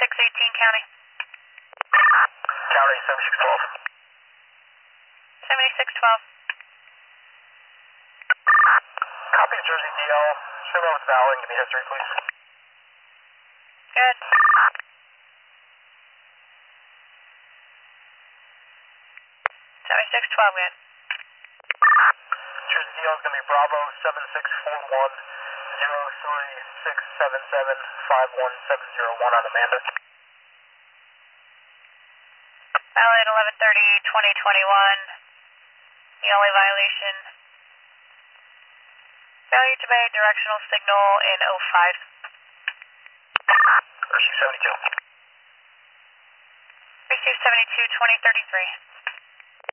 7618 County. County 7612. 7612. Copy Jersey DL. Show me what's valid and give me history, please. Good. 7612, good. Jersey DL is going to be Bravo 7641-03677-51701 on Amanda. Valid 11/30/2021. The only violation, failure to obey directional signal in 05. Receive 72. Receive 72/2033.